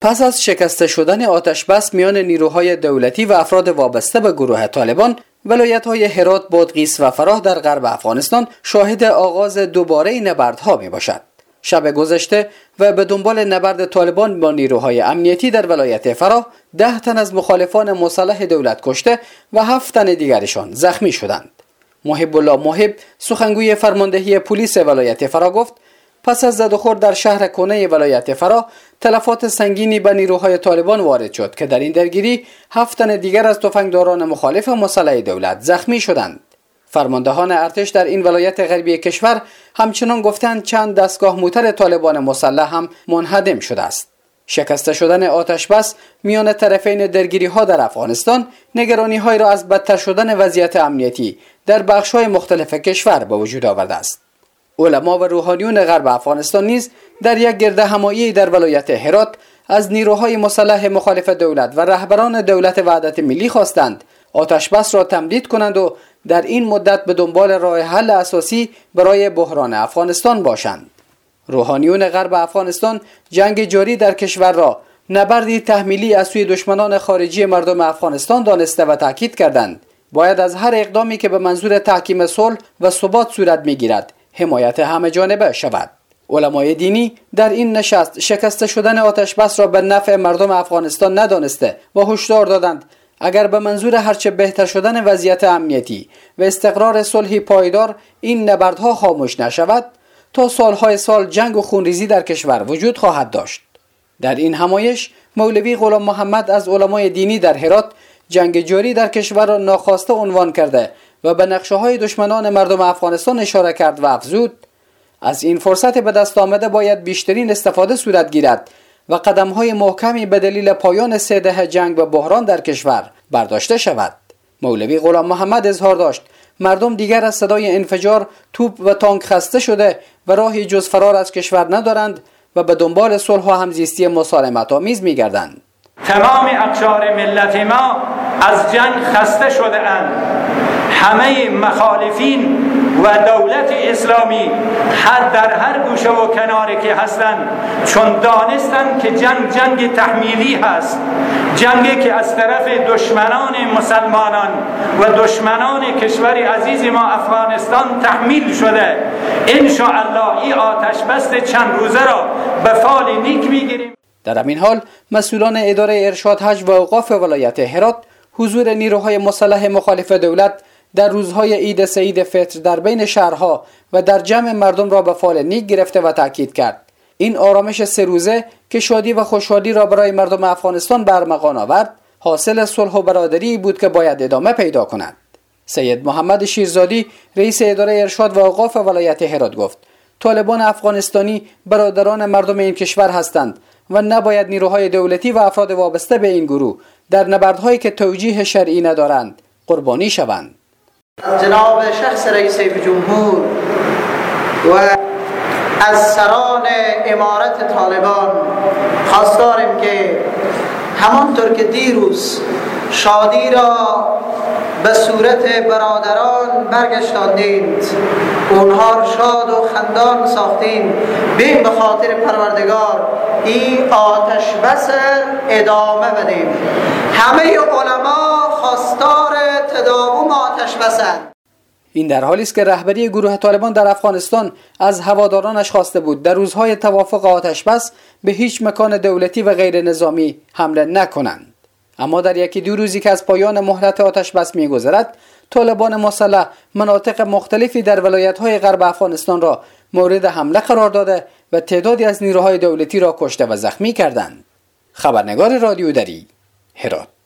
پس از شکسته شدن آتش بس میان نیروهای دولتی و افراد وابسته به گروه طالبان، ولایت‌های هرات، بادغیس و فراه در غرب افغانستان شاهد آغاز دوباره نبردها میباشد. شب گذشته و به دنبال نبرد طالبان با نیروهای امنیتی در ولایت فراه 10 تن از مخالفان مسلح دولت کشته و 7 تن دیگرشان زخمی شدند. محب الله محب، سخنگوی فرماندهی پلیس ولایت فراه گفت پس از زد و خورد در شهر کنه ولایت فراه تلفات سنگینی به نیروهای طالبان وارد شد که در این درگیری 7 تن دیگر از تفنگداران مخالف مسلح دولت زخمی شدند. فرماندهان ارتش در این ولایت غربی کشور همچنان گفتند چند دستگاه موتر طالبان مسلح هم منهدم شده است. شکسته شدن آتش بس میان طرفین درگیری ها در افغانستان نگرانی های را از بدتر شدن وضعیت امنیتی در بخش های مختلف کشور به وجود آورده است. علما و روحانیون غرب افغانستان نیز در یک گرد همایی در ولایت هرات از نیروهای مسلح مخالف دولت و رهبران دولت وحدت ملی خواستند آتش بس را تمدید کنند و در این مدت به دنبال راه حل اساسی برای بحران افغانستان باشند. روحانیون غرب افغانستان جنگ جاری در کشور را نبردی تحمیلی از سوی دشمنان خارجی مردم افغانستان دانسته و تاکید کردند باید از هر اقدامی که به منظور تحکیم صلح و ثبات صورت میگیرد حمایت همه جانبه شود. علمای دینی در این نشست شکسته شدن آتش بس را به نفع مردم افغانستان ندانسته و هشدار دادند اگر به منظور هرچه بهتر شدن وضعیت امنیتی و استقرار صلحی پایدار این نبردها خاموش نشود تا سالهای سال جنگ و خونریزی در کشور وجود خواهد داشت. در این همایش مولوی غلام محمد از علمای دینی در هرات جنگ جاری در کشور را ناخواسته عنوان کرده و به نقشه‌های دشمنان مردم افغانستان اشاره کرد و افزود از این فرصت به دست آمده باید بیشترین استفاده صورت گیرد و قدم‌های محکمی به دلیل پایان 3 دهه جنگ و بحران در کشور برداشته شود. مولوی غلام محمد اظهار داشت مردم دیگر از صدای انفجار، توپ و تانک خسته شده و راهی جز فرار از کشور ندارند و به دنبال صلح و همزیستی مسالمت‌آمیز می‌گردند. تمام اقشار ملت ما از جنگ خسته شده اند. همه مخالفین و دولت اسلامی در هر گوشه و کناری که هستند چون دانستند که جنگ تحمیلی هست، جنگی که از طرف دشمنان مسلمانان و دشمنان کشور عزیز ما افغانستان تحمیل شده. انشاءالله این آتش بس چند روزه را به فال نیک میگیریم. در همین حال مسئولان اداره ارشاد حج و اوقاف ولایت هرات حضور نیروهای مسلح مخالف دولت در روزهای عید سعید فطر در بین شهرها و در جمع مردم را به فال نیک گرفته و تاکید کرد این آرامش 3 روزه که شادی و خوشحالی را برای مردم افغانستان برمغان آورد حاصل صلح و برادری بود که باید ادامه پیدا کند. سید محمد شیرزادی رئیس اداره ارشاد و اوقاف ولایت هرات گفت طالبان افغانستانی برادران مردم این کشور هستند و نباید نیروهای دولتی و افراد وابسته به این گروه در نبردهایی که توجیه شرعی ندارند قربانی شوند. از جناب شخص رئیس جمهور و از سران امارت طالبان خواستاریم که همانطور که دیروز شادی را به صورت برادران برگشتاندید، اونها را شاد و خندان ساختین، بیم به خاطر پروردگار این آتش بس ادامه بدیم. همه علما خواستار تداوم آتش بسند. این در حالی است که رهبری گروه طالبان در افغانستان از هوادارانش خواسته بود در روزهای توافق آتش بس به هیچ مکان دولتی و غیر نظامی حمله نکنند. اما در 1-2 روزی که از پایان مهلت آتش بس می‌گذرد، طالبان مسلح مناطق مختلفی در ولایت‌های غرب افغانستان را مورد حمله قرار داده و تعدادی از نیروهای دولتی را کشته و زخمی کردند. خبرنگار رادیو دری، هرات.